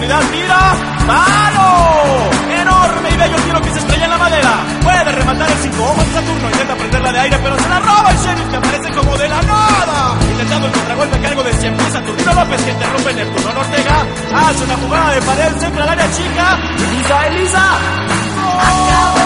profundidad, tira, ¡palo! Enorme y bello tiro que se estrella en la madera. Puede rematar el 5 ojos de Saturno, intenta prenderla de aire, pero se la roba el sheriff, que aparece como de la nada. Intentando el contragolpe a cargo de 100 pies Saturnino López, que interrumpe Neptuno Ortega. Hace una jugada de pared, centra al área chica. Elisa, ¡oh!